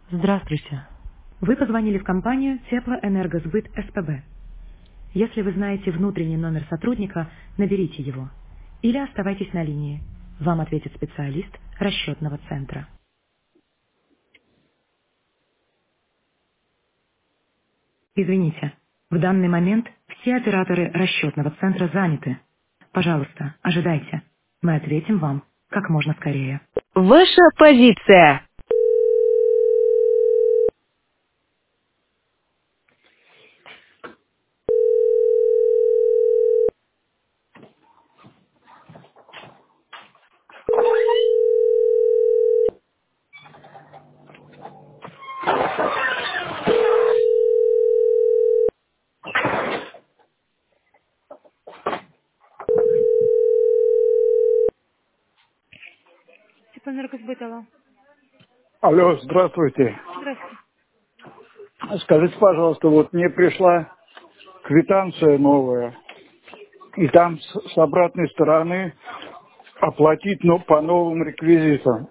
Здравствуйте. Вы позвонили в компанию Теплоэнергосбыт СПБ. Если вы знаете внутренний номер сотрудника, наберите его. Или оставайтесь на линии. Вам ответит специалист расчетного центра. Извините, в данный момент все операторы расчетного центра заняты. Пожалуйста, ожидайте. Мы ответим вам как можно скорее. Ваша позиция. Теплоэнергосбыт, алло. Алло, здравствуйте. Здравствуйте. Скажите, пожалуйста, вот мне пришла квитанция новая, и там с обратной стороны оплатить, но по новым реквизитам.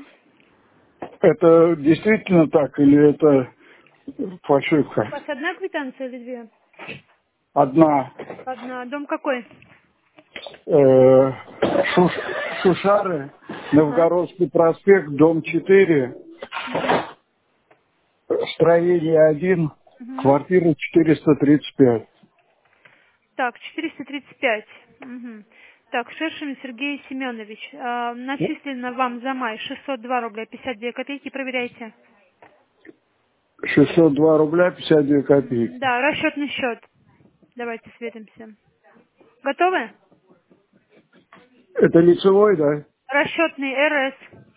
Это действительно так или это У фальшивка? вас одна квитанция или две? Одна. Одна. Дом какой? э, Шушары, Ага. Новгородский проспект, дом 4, Мгм. строение 1, Мгм. квартира 435. Так, 435. Мгм. Так, Шершин Сергей Семенович. Начислено вам за май 602 рубля 52 копейки. Проверяйте. 602 рубля 52 копейки. Да, расчетный счет. Давайте сверимся. Готовы? Это лицевой, да? Расчетный РС.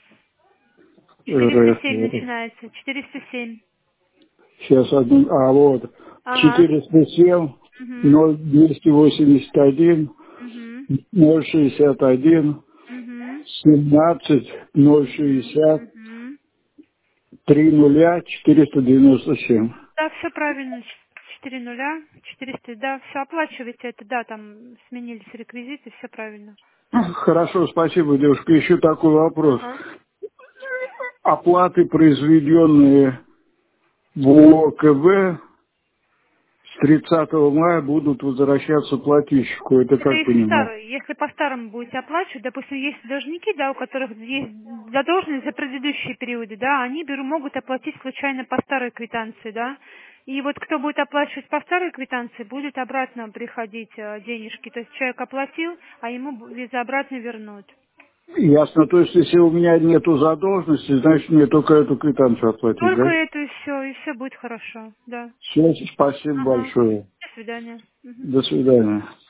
РФ. 407 начинается. 407. Сейчас одну, вот, Ага. 407, Угу. 0281, Угу. 061, Угу. 17, Угу. 060, Угу. 30, 497. Да, все правильно. 4 нуля, 400, да, все оплачивайте это, да, там сменились реквизиты, все правильно. Хорошо, спасибо, девушка. Еще такой вопрос. Ага. Оплаты, произведенные в ОКБ, с 30 мая будут возвращаться плательщику. Это Это как если понимать? старый, если по-старому будете оплачивать, допустим, есть должники, да, у которых есть задолженность за предыдущие периоды, да, они могут оплатить случайно по старой квитанции, да, и вот кто будет оплачивать по старой квитанции, будет обратно приходить денежки, то есть человек оплатил, а ему за обратно вернут. Ясно. То есть, если у меня нету задолженности, значит, мне только эту квитанцию оплатить, Только да? это и все будет хорошо, да. Все, спасибо Ага. большое. До свидания. Мгм. До свидания.